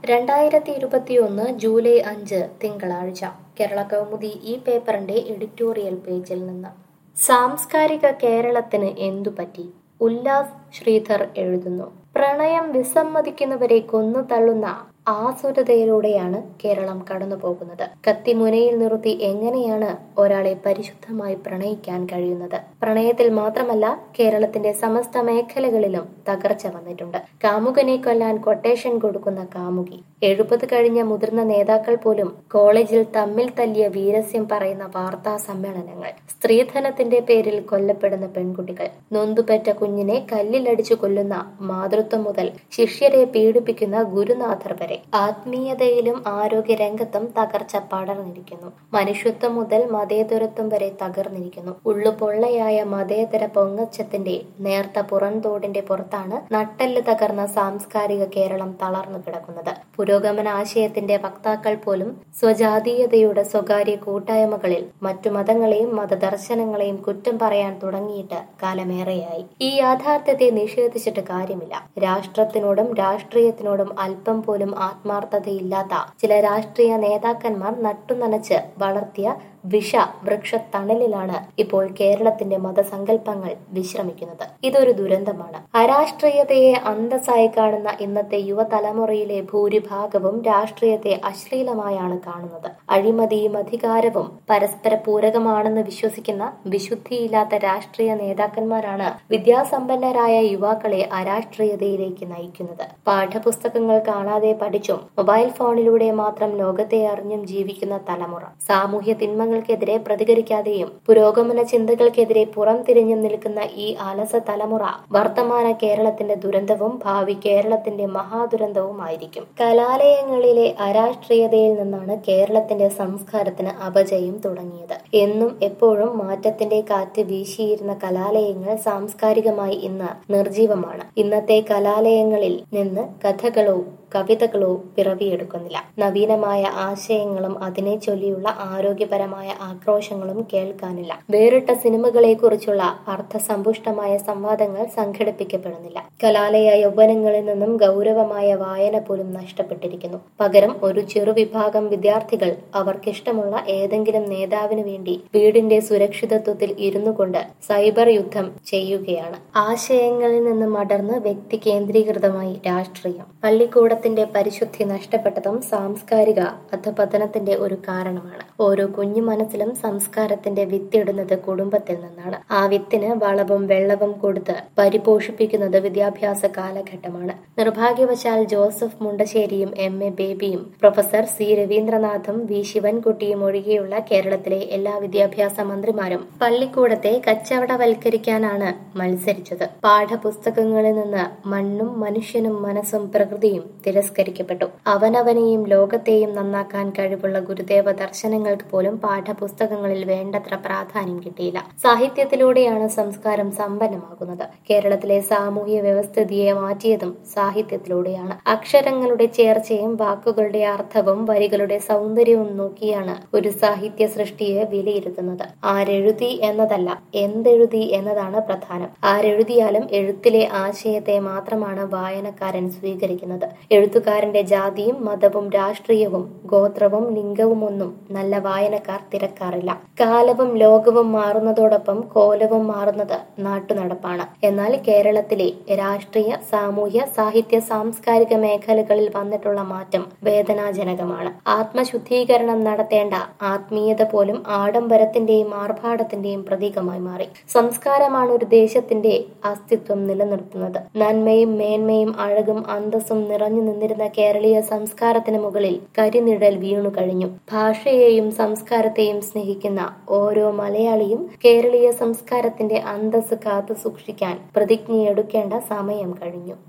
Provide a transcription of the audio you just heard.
2021 July 5 തിങ്കളാഴ്ച കേരള കൗമുദി ഈ പേപ്പറിന്റെ എഡിറ്റോറിയൽ പേജിൽ നിന്ന് സാംസ്കാരിക കേരളത്തിന് എന്തുപറ്റി? ഉല്ലാസ് ശ്രീധർ എഴുതുന്നു. പ്രണയം വിസമ്മതിക്കുന്നവരെ കൊന്നു തള്ളുന്ന ആസുരതയിലൂടെയാണ് കേരളം കടന്നുപോകുന്നത്. കത്തിമുനയിൽ നിർത്തി എങ്ങനെയാണ് ഒരാളെ പരിശുദ്ധമായി പ്രണയിക്കാൻ കഴിയുന്നത്? പ്രണയത്തിൽ മാത്രമല്ല, കേരളത്തിന്റെ സമസ്ത മേഖലകളിലും തകർച്ച വന്നിട്ടുണ്ട്. കാമുകനെ കൊല്ലാൻ കൊട്ടേഷൻ കൊടുക്കുന്ന കാമുകി, 70 കഴിഞ്ഞ മുതിർന്ന നേതാക്കൾ പോലും കോളേജിൽ തമ്മിൽ തല്ലിയ വീരസ്യം പറയുന്ന വാർത്താ സമ്മേളനങ്ങൾ, സ്ത്രീധനത്തിന്റെ പേരിൽ കൊല്ലപ്പെടുന്ന പെൺകുട്ടികൾ, നൊന്തുപെറ്റ കുഞ്ഞിനെ കല്ലിലടിച്ചു കൊല്ലുന്ന മാതൃത്വം മുതൽ ശിഷ്യരെ പീഡിപ്പിക്കുന്ന ഗുരുനാഥർ വരെ ആത്മീയതയിലും ആരോഗ്യരംഗത്തും തകർച്ച പടർന്നിരിക്കുന്നു. മനുഷ്യത്വം മുതൽ മതേതരത്വം വരെ തകർന്നിരിക്കുന്നു. ഉള്ളുപൊള്ളയായ മതേതര പൊങ്ങച്ചത്തിന്റെ നേർത്ത പുറന്തോടിന്റെ പുറത്താണ് നട്ടെല്ല് തകർന്ന സാംസ്കാരിക കേരളം തളർന്നു കിടക്കുന്നത്. പുരോഗമന ആശയത്തിന്റെ വക്താക്കൾ പോലും സ്വജാതീയതയുടെ സ്വകാര്യ കൂട്ടായ്മകളിൽ മറ്റു മതങ്ങളെയും മതദർശനങ്ങളെയും കുറ്റം പറയാൻ തുടങ്ങിയിട്ട് കാലമേറെയായി. ഈ യാഥാർത്ഥ്യത്തെ നിഷേധിച്ചിട്ട് കാര്യമില്ല. രാഷ്ട്രത്തിനോടും രാഷ്ട്രീയത്തിനോടും അല്പം പോലും ആത്മാർത്ഥതയില്ലാത്ത ചില രാഷ്ട്രീയ നേതാക്കന്മാർ നട്ടുനനച്ച് വളർത്തിയ വിഷ വൃക്ഷത്തണലിലാണ് ഇപ്പോൾ കേരളത്തിന്റെ മതസങ്കല്പങ്ങൾ വിശ്രമിക്കുന്നത്. ഇതൊരു ദുരന്തമാണ്. അരാഷ്ട്രീയതയെ അന്തസ്സായി കാണുന്ന ഇന്നത്തെ യുവതലമുറയിലെ ഭൂരിഭാഗവും രാഷ്ട്രീയത്തെ അശ്ലീലമായാണ് കാണുന്നത്. അഴിമതിയും അധികാരവും പരസ്പര പൂരകമാണെന്ന് വിശ്വസിക്കുന്ന വിശുദ്ധിയില്ലാത്ത രാഷ്ട്രീയ നേതാക്കന്മാരാണ് വിദ്യാസമ്പന്നരായ യുവാക്കളെ അരാഷ്ട്രീയതയിലേക്ക് നയിക്കുന്നത്. പാഠപുസ്തകങ്ങൾ കാണാതെ പഠിച്ചും മൊബൈൽ ഫോണിലൂടെ മാത്രം ലോകത്തെ അറിഞ്ഞും ജീവിക്കുന്ന തലമുറ, സാമൂഹ്യ തിന്മകൾക്കെതിരെ പ്രതികരിക്കാതെയും പുരോഗമന ചിന്തകൾക്കെതിരെ പുറം തിരിഞ്ഞും നിൽക്കുന്ന ഈ അലസ തലമുറ വർത്തമാന കേരളത്തിന്റെ ദുരന്തവും ഭാവി കേരളത്തിന്റെ മഹാദുരന്തവുമായിരിക്കും. കലാലയങ്ങളിലെ അരാഷ്ട്രീയതയിൽ നിന്നാണ് കേരളത്തിന്റെ സംസ്കാരത്തിന് അപജയം തുടങ്ങിയത്. എന്നും എപ്പോഴും മാറ്റത്തിന്റെ കാറ്റ് വീശിയിരുന്ന കലാലയങ്ങൾ സാംസ്കാരികമായി ഇന്ന് നിർജീവമാണ്. ഇന്നത്തെ കലാലയങ്ങളിൽ നിന്ന് കഥകളോ കവിതകളോ പിറവിയെടുക്കുന്നില്ല. നവീനമായ ആശയങ്ങളും അതിനെ ചൊല്ലിയുള്ള ആരോഗ്യപരമായ ആക്രോശങ്ങളും കേൾക്കാനില്ല. വേറിട്ട സിനിമകളെ കുറിച്ചുള്ള അർത്ഥസമ്പുഷ്ടമായ സംവാദങ്ങൾ സംഘടിപ്പിക്കപ്പെടുന്നില്ല. കലാലയ യൗവനങ്ങളിൽ നിന്നും ഗൗരവമായ വായന പോലും നഷ്ടപ്പെട്ടിരിക്കുന്നു. പകരം ഒരു ചെറുവിഭാഗം വിദ്യാർത്ഥികൾ അവർക്കിഷ്ടമുള്ള ഏതെങ്കിലും നേതാവിന് വേണ്ടി വീടിന്റെ സുരക്ഷിതത്വത്തിൽ ഇരുന്നു കൊണ്ട് സൈബർ യുദ്ധം ചെയ്യുകയാണ്. ആശയങ്ങളിൽ നിന്നും അടർന്ന് വ്യക്തി കേന്ദ്രീകൃതമായി രാഷ്ട്രീയം. പള്ളിക്കൂടത്തിന്റെ പരിശുദ്ധി നഷ്ടപ്പെട്ടതും സാംസ്കാരിക അധപതനത്തിന്റെ ഒരു കാരണമാണ്. ഓരോ കുഞ്ഞു മനസ്സിലും സംസ്കാരത്തിന്റെ വിത്തിടുന്നത് കുടുംബത്തിൽ നിന്നാണ്. ആ വിത്തിന് വളവും വെള്ളവും കൊടുത്ത് പരിപോഷിപ്പിക്കുന്നത് വിദ്യാഭ്യാസ കാലഘട്ടമാണ്. നിർഭാഗ്യവശാൽ ജോസഫ് മുണ്ടശ്ശേരിയും MA ബേബിയും പ്രൊഫസർ C രവീന്ദ്രനാഥും V ശിവൻകുട്ടിയും ഒഴികെയുള്ള കേരളത്തിലെ എല്ലാ വിദ്യാഭ്യാസ മന്ത്രിമാരും പള്ളിക്കൂടത്തെ കച്ചവടവൽക്കരിക്കാനാണ് മത്സരിച്ചത്. പാഠപുസ്തകങ്ങളിൽ നിന്ന് മണ്ണും മനുഷ്യനും മനസ്സും പ്രകൃതിയും തിരസ്കരിക്കപ്പെട്ടു. അവനവനെയും ലോകത്തെയും നന്നാക്കാൻ കഴിവുള്ള ഗുരുദേവ ദർശനങ്ങൾക്ക് പോലും പാഠപുസ്തകങ്ങളിൽ വേണ്ടത്ര പ്രാധാന്യം കിട്ടിയില്ല. സാഹിത്യത്തിലൂടെയാണ് സംസ്കാരം സമ്പന്നമാകുന്നത്. കേരളത്തിലെ സാമൂഹ്യ വ്യവസ്ഥിതിയെ മാറ്റിയതും സാഹിത്യത്തിലൂടെയാണ്. അക്ഷരങ്ങളുടെ ചേർച്ചയും വാക്കുകളുടെ അർത്ഥവും വരികളുടെ സൗന്ദര്യവും നോക്കിയാണ് ഒരു സാഹിത്യ സൃഷ്ടിയെ വിലയിരുത്തുന്നത്. ആരെഴുതി എന്നതല്ല, എന്തെഴുതി എന്നതാണ് പ്രധാനം. ആരെഴുതിയാലും എഴുത്തിലെ ആശയത്തെ മാത്രമാണ് വായനക്കാരൻ സ്വീകരിക്കുന്നത്. എഴുത്തുകാരന്റെ ജാതിയും മതവും രാഷ്ട്രീയവും ഗോത്രവും ലിംഗവും ഒന്നും നല്ല വായനക്കാർ തിരക്കാറില്ല. കാലവും ലോകവും മാറുന്നതോടൊപ്പം കോലവും മാറുന്നത് നാട്ടുനടപ്പാണ്. എന്നാൽ കേരളത്തിലെ രാഷ്ട്രീയ, സാമൂഹ്യ, സാഹിത്യ, സാംസ്കാരിക മേഖലകളിൽ വന്നിട്ടുള്ള മാറ്റം വേദനാജനകമാണ്. ആത്മശുദ്ധീകരണം നടത്തേണ്ട ആത്മീയത പോലും ആഡംബരത്തിന്റെയും ആർഭാടത്തിന്റെയും പ്രതീകമായി മാറി. സംസ്കാരമാണ് ഒരു ദേശത്തിന്റെ അസ്തിത്വം നിലനിർത്തുന്നത്. നന്മയും മേന്മയും അഴകും അന്തസ്സും നിറഞ്ഞു നിന്നിരുന്ന കേരളീയ സംസ്കാരത്തിന് മുകളിൽ കരിനിഴൽ വീണു കഴിഞ്ഞു. ഭാഷയെയും സംസ്കാരത്തെയും സ്നേഹിക്കുന്ന ഓരോ മലയാളിയും കേരളീയ സംസ്കാരത്തിന്റെ അന്തസ്സ് കാത്തു സൂക്ഷിക്കാൻ പ്രതിജ്ഞയെടുക്കേണ്ട സമയം കഴിഞ്ഞു.